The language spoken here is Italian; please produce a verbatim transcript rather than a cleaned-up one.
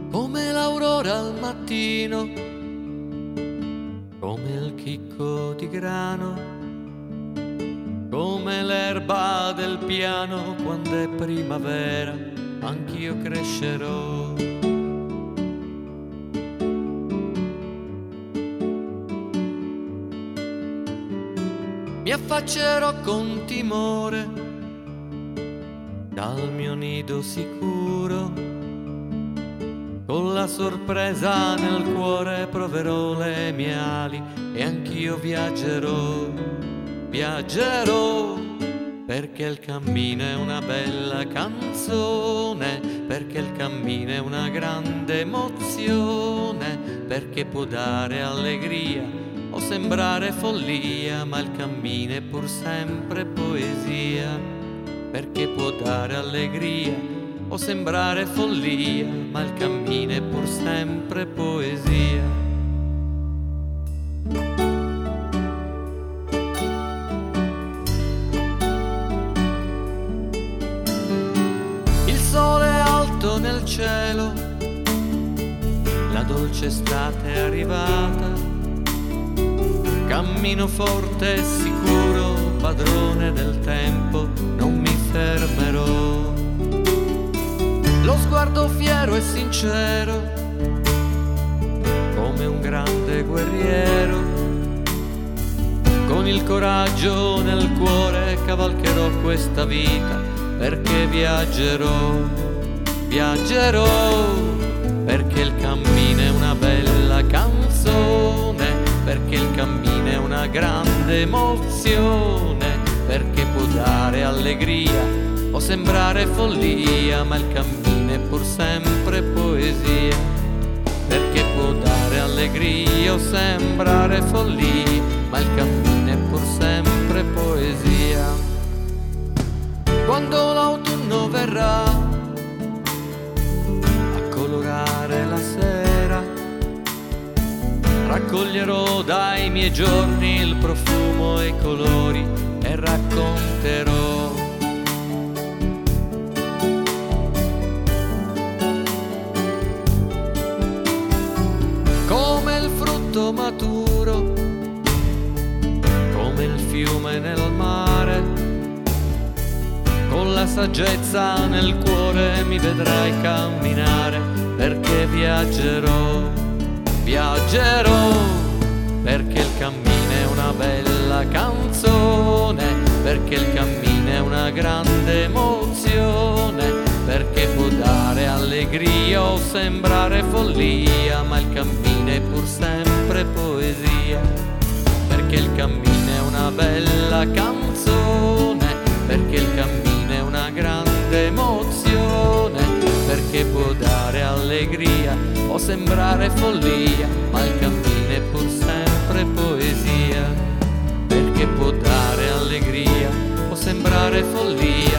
come l'aurora al mattino, come il chicco di grano, come l'erba del piano. Quando è primavera anch'io crescerò. Mi affaccerò con timore dal mio nido sicuro, con la sorpresa nel cuore proverò le mie ali e anch'io viaggerò, viaggerò, perché il cammino è una bella canzone, perché il cammino è una grande emozione, perché può dare allegria o sembrare follia, ma il cammino è pur sempre poesia, perché può dare allegria o sembrare follia, ma il cammino è pur sempre poesia. Il sole è alto nel cielo, la dolce estate è arrivata, cammino forte e sicuro, padrone del tempo, non mi fermerò. Lo sguardo fiero e sincero, come un grande guerriero, con il coraggio nel cuore cavalcherò questa vita, perché viaggerò, viaggerò, perché il cammino è una bella canzone, perché il cammino è una grande emozione, perché può dare allegria o sembrare follia, ma il cammino è pur sempre poesia, perché può dare allegria o sembrare follia, ma il cammino è pur sempre poesia. Quando l'autunno verrà a colorare la sera, raccoglierò dai miei giorni il profumo e i colori e racconterò come il frutto maturo, come il fiume nel mare, con la saggezza nel cuore mi vedrai camminare, perché viaggerò, viaggerò, perché il cammino è una bella canzone, perché il cammino è una grande emozione, perché può dare allegria o sembrare follia, ma il cammino è pur sempre poesia, perché il cammino è una bella canzone, perché il cammino è una grande emozione, perché può dare allegria o sembrare follia, ma il cammino è pur sempre poesia, perché può dare allegria o sembrare follia.